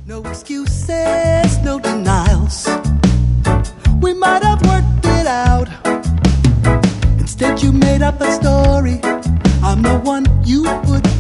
No excuses, no denials. We might have worked it out. Instead you made up a story. I'm the one you would